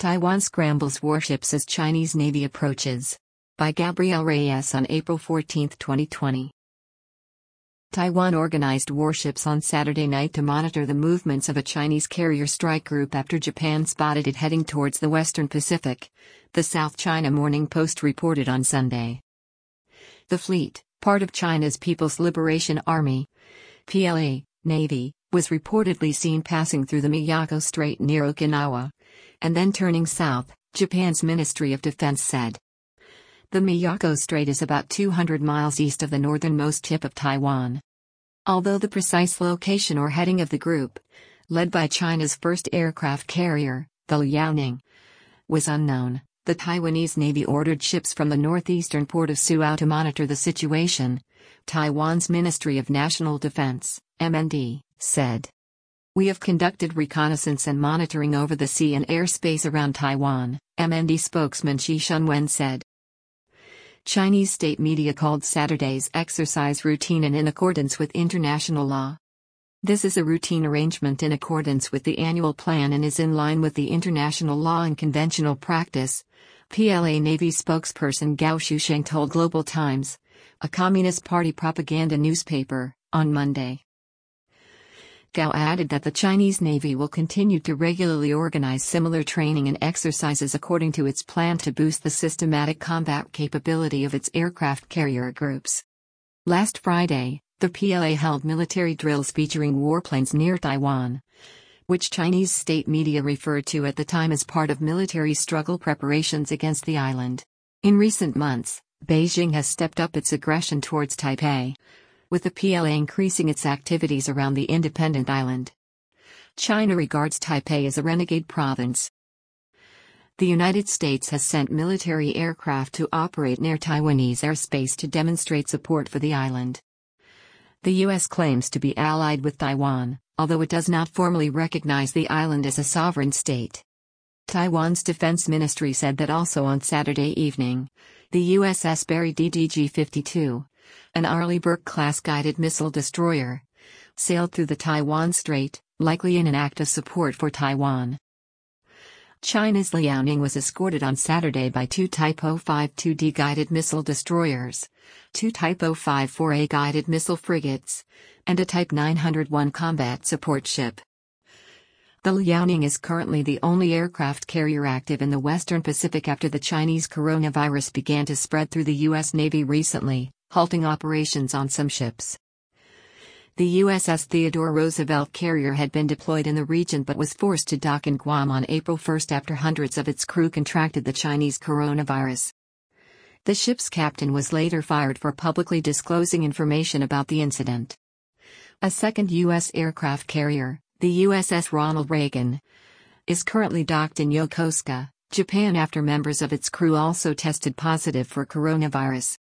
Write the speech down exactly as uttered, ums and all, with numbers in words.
Taiwan scrambles warships as Chinese Navy approaches. By Gabriel Reyes on April fourteenth, twenty twenty. Taiwan organized warships on Saturday night to monitor the movements of a Chinese carrier strike group after Japan spotted it heading towards the Western Pacific, the South China Morning Post reported on Sunday. The fleet, part of China's People's Liberation Army (P L A) Navy, was reportedly seen passing through the Miyako Strait near Okinawa, and then turning south, Japan's Ministry of Defense said. The Miyako Strait is about two hundred miles east of the northernmost tip of Taiwan. Although the precise location or heading of the group, led by China's first aircraft carrier, the Liaoning, was unknown, the Taiwanese Navy ordered ships from the northeastern port of Suao to monitor the situation, Taiwan's Ministry of National Defense, M N D, said. We have conducted reconnaissance and monitoring over the sea and airspace around Taiwan, M N D spokesman Shi Shunwen said. Chinese state media called Saturday's exercise routine and in accordance with international law. This is a routine arrangement in accordance with the annual plan and is in line with the international law and conventional practice, P L A Navy spokesperson Gao Shusheng told Global Times, a Communist Party propaganda newspaper, on Monday. Gao added that the Chinese Navy will continue to regularly organize similar training and exercises according to its plan to boost the systematic combat capability of its aircraft carrier groups. Last Friday, the P L A held military drills featuring warplanes near Taiwan, which Chinese state media referred to at the time as part of military struggle preparations against the island. In recent months, Beijing has stepped up its aggression towards Taipei, with the P L A increasing its activities around the independent island. China regards Taipei as a renegade province. The United States has sent military aircraft to operate near Taiwanese airspace to demonstrate support for the island. The U S claims to be allied with Taiwan, although it does not formally recognize the island as a sovereign state. Taiwan's defense ministry said that also on Saturday evening, the U S S Barry D D G fifty-two, an Arleigh Burke-class guided missile destroyer, sailed through the Taiwan Strait, likely in an act of support for Taiwan. China's Liaoning was escorted on Saturday by two Type zero five two D guided missile destroyers, two Type zero five four A guided missile frigates, and a Type nine oh one combat support ship. The Liaoning is currently the only aircraft carrier active in the Western Pacific after the Chinese coronavirus began to spread through the U S Navy recently, halting operations on some ships. The U S S Theodore Roosevelt carrier had been deployed in the region but was forced to dock in Guam on April first after hundreds of its crew contracted the Chinese coronavirus. The ship's captain was later fired for publicly disclosing information about the incident. A second U S aircraft carrier, the U S S Ronald Reagan, is currently docked in Yokosuka, Japan after members of its crew also tested positive for coronavirus.